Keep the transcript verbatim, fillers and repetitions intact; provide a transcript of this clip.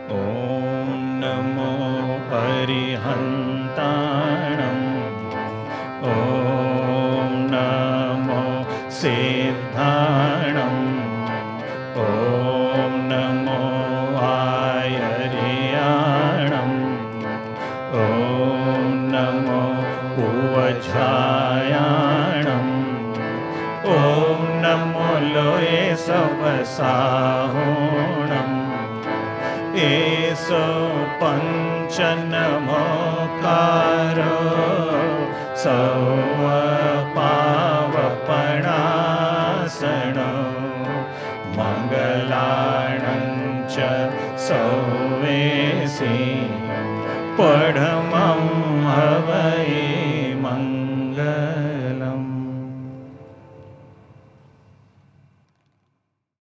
ॐ नमो अरिहन्ताणम् ॐ नमो सिद्धाणम् ॐ नमो आयर्याणम् ॐ नमो उवझायाणम् ॐ नमो लोये सवसाहोणम् एसो पञ्च नमोकारो सौवपावपणासनो मङ्गलाणञ्च सौवेसि पढमं हवये